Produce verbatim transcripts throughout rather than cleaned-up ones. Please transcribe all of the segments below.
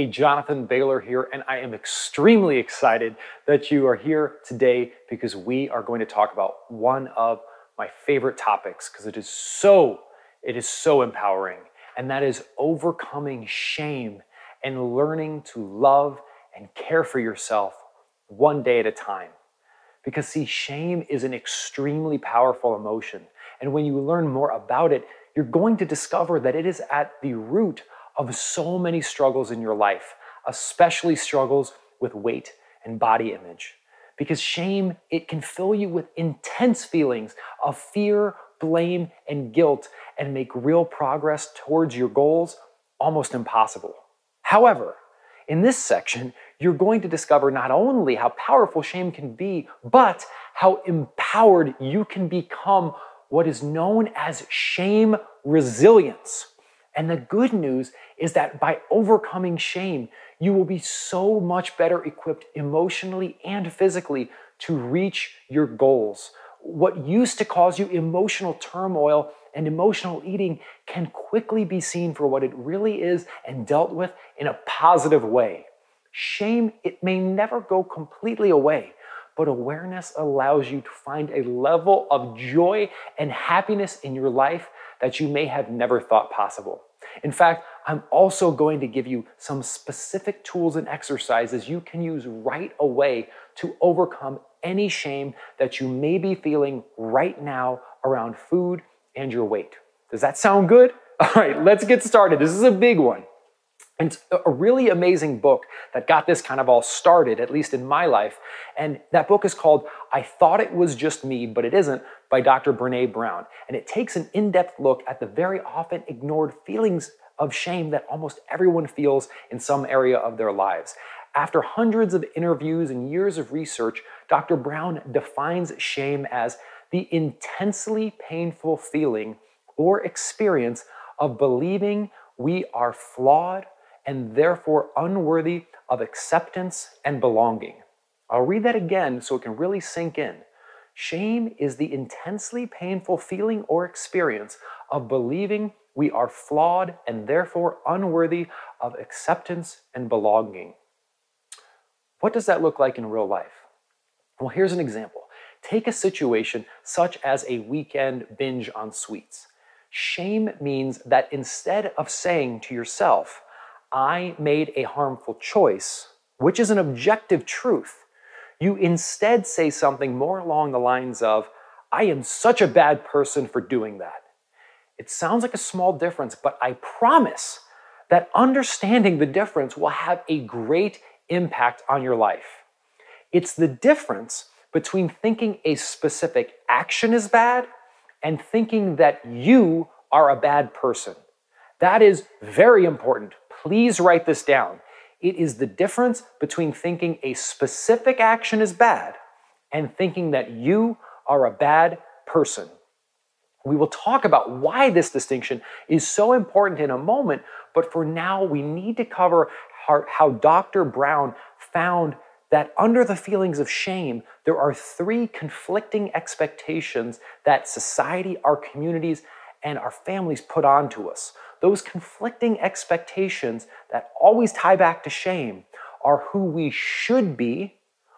Hey, Jonathan Baylor here, and I am extremely excited that you are here today because we are going to talk about one of my favorite topics because it is so, it is so empowering, and that is overcoming shame and learning to love and care for yourself one day at a time. Because see, shame is an extremely powerful emotion, and when you learn more about it, you're going to discover that it is at the root of so many struggles in your life, especially struggles with weight and body image. Because shame, it can fill you with intense feelings of fear, blame, and guilt and make real progress towards your goals almost impossible. However, in this section, you're going to discover not only how powerful shame can be, but how empowered you can become what is known as shame resilience. And the good news is that by overcoming shame, you will be so much better equipped emotionally and physically to reach your goals. What used to cause you emotional turmoil and emotional eating can quickly be seen for what it really is and dealt with in a positive way. Shame, it may never go completely away, but awareness allows you to find a level of joy and happiness in your life that you may have never thought possible. In fact, I'm also going to give you some specific tools and exercises you can use right away to overcome any shame that you may be feeling right now around food and your weight. Does that sound good? All right, let's get started. This is a big one. And it's a really amazing book that got this kind of all started, at least in my life. And that book is called I Thought It Was Just Me, But It Isn't, by Doctor Brené Brown. And it takes an in-depth look at the very often ignored feelings of shame that almost everyone feels in some area of their lives. After hundreds of interviews and years of research, Doctor Brown defines shame as the intensely painful feeling or experience of believing we are flawed and therefore unworthy of acceptance and belonging. I'll read that again so it can really sink in. Shame is the intensely painful feeling or experience of believing we are flawed and therefore unworthy of acceptance and belonging. What does that look like in real life? Well, here's an example. Take a situation such as a weekend binge on sweets. Shame means that instead of saying to yourself, I made a harmful choice, which is an objective truth, you instead say something more along the lines of, I am such a bad person for doing that. It sounds like a small difference, but I promise that understanding the difference will have a great impact on your life. It's the difference between thinking a specific action is bad and thinking that you are a bad person. That is very important. Please write this down. It is the difference between thinking a specific action is bad and thinking that you are a bad person. We will talk about why this distinction is so important in a moment, but for now, we need to cover how, how Doctor Brown found that under the feelings of shame, there are three conflicting expectations that society, our communities, and our families put onto us. Those conflicting expectations that always tie back to shame are who we should be,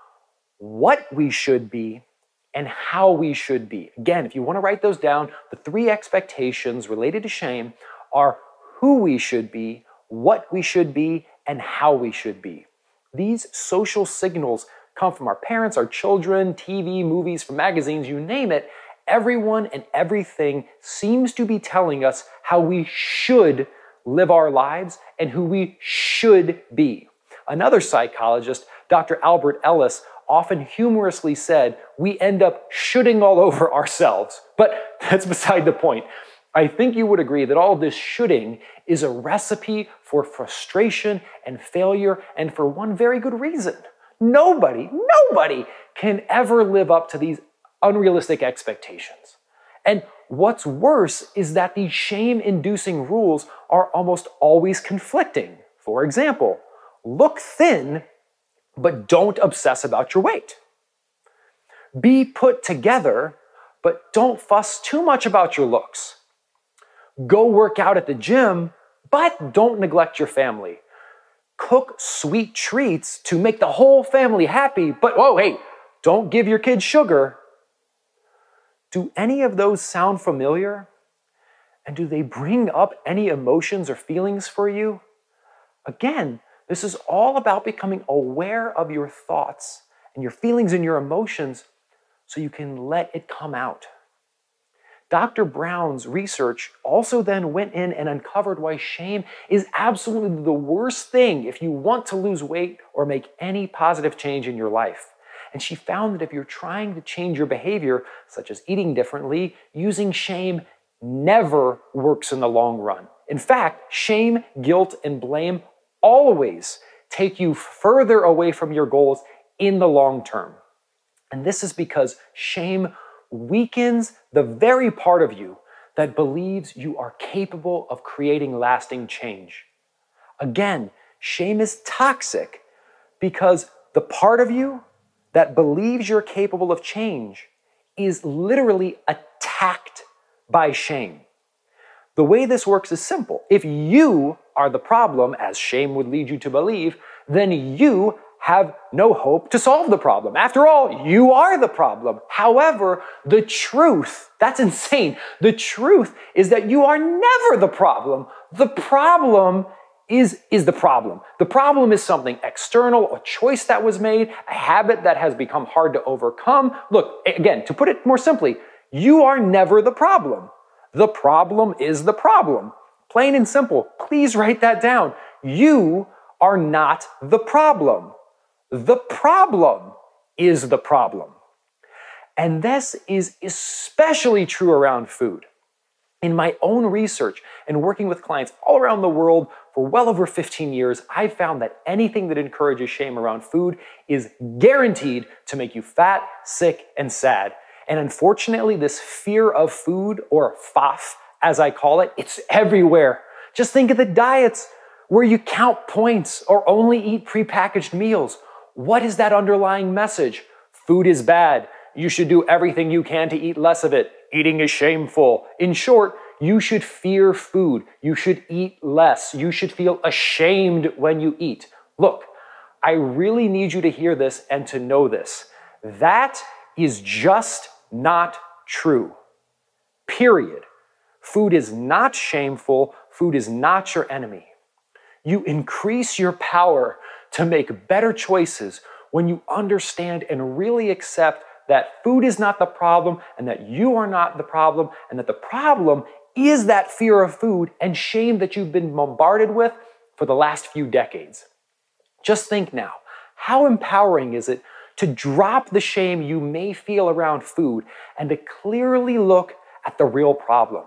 what we should be, and how we should be. Again, if you want to write those down, the three expectations related to shame are who we should be, what we should be, and how we should be. These social signals come from our parents, our children, T V, movies, from magazines, you name it. Everyone and everything seems to be telling us how we should live our lives and who we should be. Another psychologist, Doctor Albert Ellis, often humorously said, we end up shoulding all over ourselves. But that's beside the point. I think you would agree that all this shoulding is a recipe for frustration and failure, and for one very good reason. Nobody, nobody can ever live up to these unrealistic expectations. And what's worse is that these shame-inducing rules are almost always conflicting. For example, look thin, but don't obsess about your weight. Be put together, but don't fuss too much about your looks. Go work out at the gym, but don't neglect your family. cook sweet treats to make the whole family happy, but whoa, hey, don't give your kids sugar. Do any of those sound familiar? And do they bring up any emotions or feelings for you? Again, this is all about becoming aware of your thoughts and your feelings and your emotions so you can let it come out. Doctor Brown's research also then went in and uncovered why shame is absolutely the worst thing if you want to lose weight or make any positive change in your life. And she found that if you're trying to change your behavior, such as eating differently, using shame never works in the long run. In fact, shame, guilt, and blame always take you further away from your goals in the long term. And this is because shame weakens the very part of you that believes you are capable of creating lasting change. Again, shame is toxic because the part of you that believes you're capable of change is literally attacked by shame. The way this works is simple. If you are the problem, as shame would lead you to believe, then you have no hope to solve the problem. After all, you are the problem. However, the truth, that's insane. The truth is that you are never the problem. The problem is, is the problem. The problem is something external, a choice that was made, a habit that has become hard to overcome. Look, again, to put it more simply, you are never the problem. The problem is the problem. Plain and simple. Please write that down. You are not the problem. The problem is the problem. And this is especially true around food. In my own research and working with clients all around the world for well over fifteen years, I've found that anything that encourages shame around food is guaranteed to make you fat, sick, and sad. And unfortunately, this fear of food, or F O F, as I call it, it's everywhere. Just think of the diets where you count points or only eat prepackaged meals. What is that underlying message? Food is bad. You should do everything you can to eat less of it. Eating is shameful. In short, you should fear food. You should eat less. You should feel ashamed when you eat. Look, I really need you to hear this and to know this. That is just not true. Period. Food is not shameful. Food is not your enemy. You increase your power to make better choices when you understand and really accept that food is not the problem and that you are not the problem and that the problem is that fear of food and shame that you've been bombarded with for the last few decades. Just think now, how empowering is it to drop the shame you may feel around food and to clearly look at the real problem?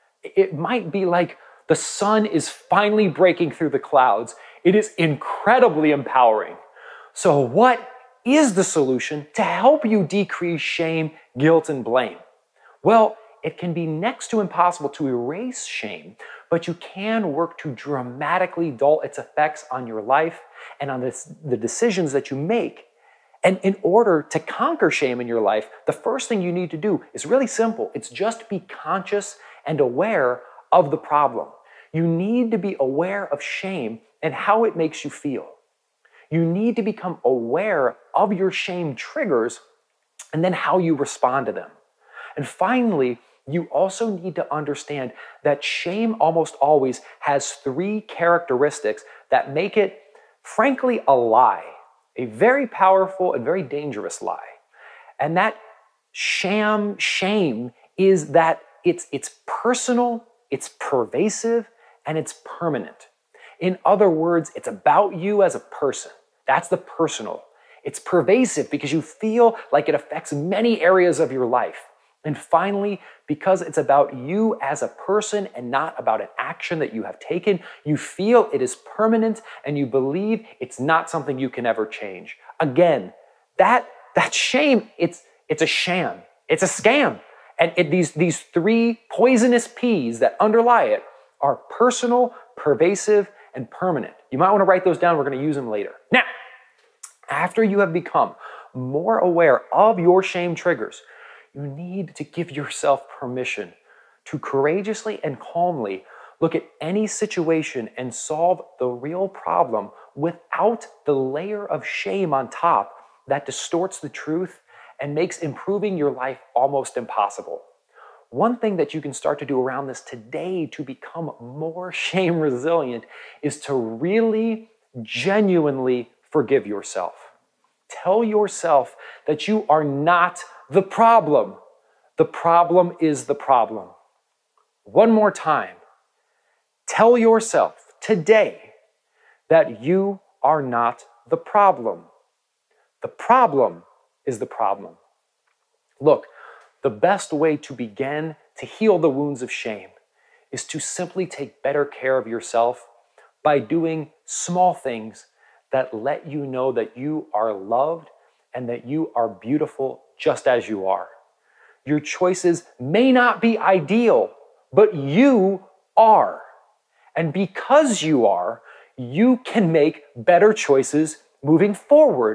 It might be like the sun is finally breaking through the clouds. It is incredibly empowering. So what is the solution to help you decrease shame, guilt, and blame? Well, it can be next to impossible to erase shame, but you can work to dramatically dull its effects on your life and on this, the decisions that you make. And in order to conquer shame in your life, the first thing you need to do is really simple. It's just be conscious and aware of the problem. You need to be aware of shame and how it makes you feel. You need to become aware of your shame triggers and then how you respond to them. And finally, you also need to understand that shame almost always has three characteristics that make it, frankly, a lie. A very powerful and very dangerous lie. And that sham shame is that it's, it's personal, it's pervasive, and it's permanent. In other words, it's about you as a person. That's the personal. It's pervasive because you feel like it affects many areas of your life. And finally, because it's about you as a person and not about an action that you have taken, you feel it is permanent and you believe it's not something you can ever change. Again, that, that shame, it's, it's a sham. It's a scam. And it, these, these three poisonous P's that underlie it are personal, pervasive, and permanent. You might want to write those down. We're going to use them later. Now, after you have become more aware of your shame triggers, you need to give yourself permission to courageously and calmly look at any situation and solve the real problem without the layer of shame on top that distorts the truth and makes improving your life almost impossible. One thing that you can start to do around this today to become more shame resilient is to really genuinely forgive yourself. Tell yourself that you are not the problem. The problem is the problem. One more time. Tell yourself today that you are not the problem. The problem is the problem. Look, the best way to begin to heal the wounds of shame is to simply take better care of yourself by doing small things that let you know that you are loved and that you are beautiful just as you are. Your choices may not be ideal, but you are. And because you are, you can make better choices moving forward.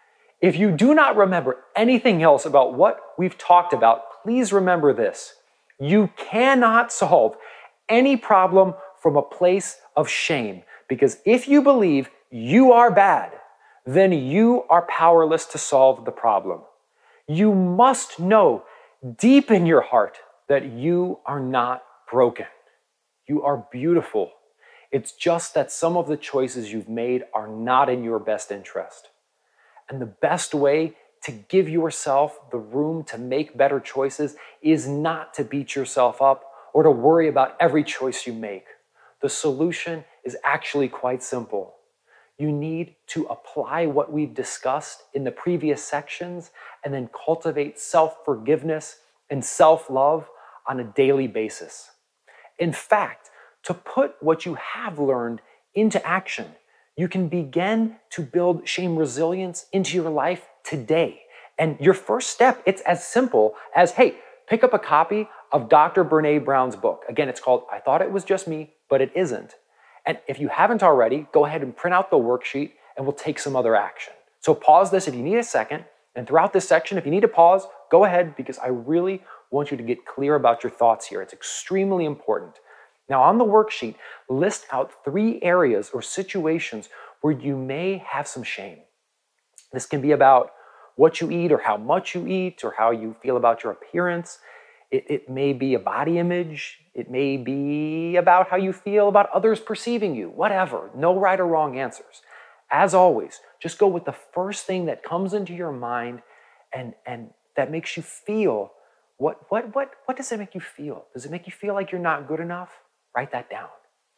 If you do not remember anything else about what we've talked about, please remember this. You cannot solve any problem from a place of shame, because if you believe you are bad, then you are powerless to solve the problem. You must know deep in your heart that you are not broken. You are beautiful. It's just that some of the choices you've made are not in your best interest. And the best way to give yourself the room to make better choices is not to beat yourself up or to worry about every choice you make. The solution is actually quite simple. You need to apply what we've discussed in the previous sections and then cultivate self-forgiveness and self-love on a daily basis. In fact, to put what you have learned into action, you can begin to build shame resilience into your life today. And your first step, it's as simple as, hey, pick up a copy of Doctor Brené Brown's book. Again, it's called I Thought It Was Just Me, But It Isn't. And if you haven't already, go ahead and print out the worksheet and we'll take some other action. So pause this if you need a second. And throughout this section, if you need to pause, go ahead, because I really want you to get clear about your thoughts here. It's extremely important. Now on the worksheet, list out three areas or situations where you may have some shame. This can be about what you eat or how much you eat or how you feel about your appearance. It, it may be a body image. It may be about how you feel about others perceiving you, whatever. No right or wrong answers. As always, just go with the first thing that comes into your mind and, and that makes you feel, what, what, what, what does it make you feel? Does it make you feel like you're not good enough? Write that down.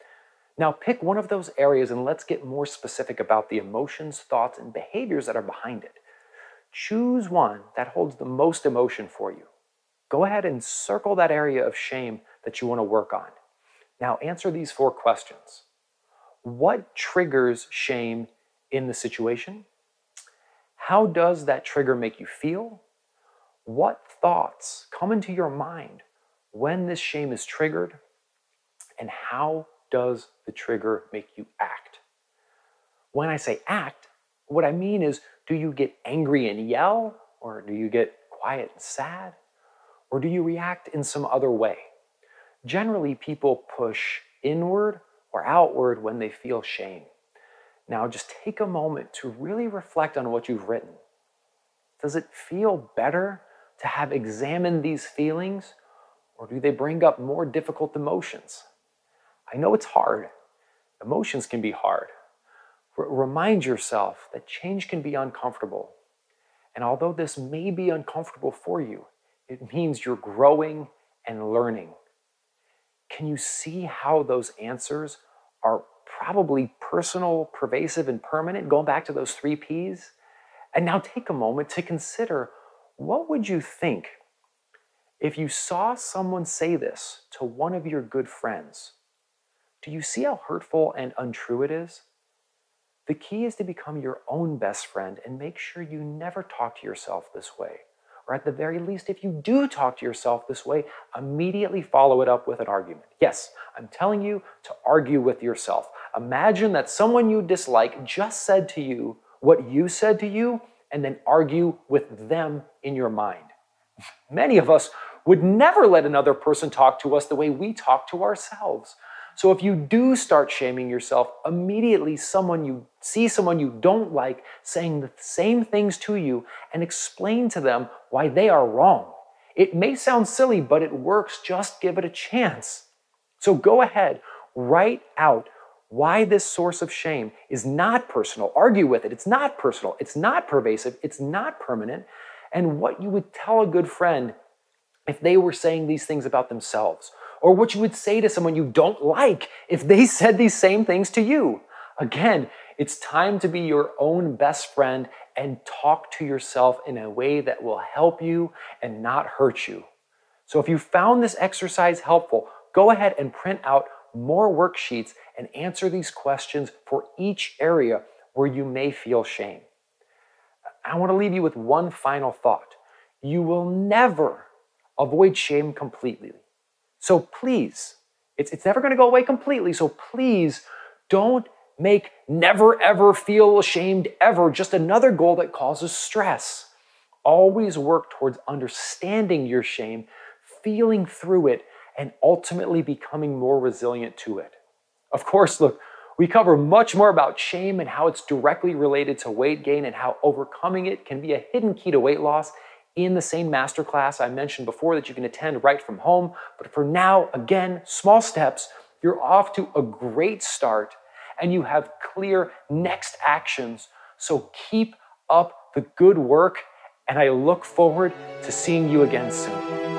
Now pick one of those areas and let's get more specific about the emotions, thoughts, and behaviors that are behind it. Choose one that holds the most emotion for you. Go ahead and circle that area of shame that you want to work on. Now answer these four questions. What triggers shame in the situation? How does that trigger make you feel? What thoughts come into your mind when this shame is triggered? And how does the trigger make you act? When I say act, what I mean is, do you get angry and yell? Or do you get quiet and sad? Or do you react in some other way? Generally, people push inward or outward when they feel shame. Now, just take a moment to really reflect on what you've written. Does it feel better to have examined these feelings, or do they bring up more difficult emotions? I know it's hard. Emotions can be hard. R- remind yourself that change can be uncomfortable. And although this may be uncomfortable for you, it means you're growing and learning. Can you see how those answers are probably personal, pervasive, and permanent, going back to those three P's? And now take a moment to consider, what would you think if you saw someone say this to one of your good friends? Do you see how hurtful and untrue it is? The key is to become your own best friend and make sure you never talk to yourself this way. Or at the very least, if you do talk to yourself this way, immediately follow it up with an argument. Yes, I'm telling you to argue with yourself. Imagine that someone you dislike just said to you what you said to you, and then argue with them in your mind. Many of us would never let another person talk to us the way we talk to ourselves. So if you do start shaming yourself, immediately someone you see someone you don't like saying the same things to you and explain to them why they are wrong. It may sound silly, but it works. Just give it a chance. So go ahead, write out why this source of shame is not personal. Argue with it. It's not personal. It's not pervasive. It's not permanent. And what you would tell a good friend if they were saying these things about themselves, or what you would say to someone you don't like if they said these same things to you. Again, it's time to be your own best friend and talk to yourself in a way that will help you and not hurt you. So if you found this exercise helpful, go ahead and print out more worksheets and answer these questions for each area where you may feel shame. I want to leave you with one final thought. You will never avoid shame completely. So please, it's, it's never going to go away completely. So please don't make never ever feel ashamed ever just another goal that causes stress. Always work towards understanding your shame, feeling through it, and ultimately becoming more resilient to it. Of course, look, we cover much more about shame and how it's directly related to weight gain and how overcoming it can be a hidden key to weight loss in the same masterclass I mentioned before that you can attend right from home. But for now, again, small steps, you're off to a great start and you have clear next actions. So keep up the good work and I look forward to seeing you again soon.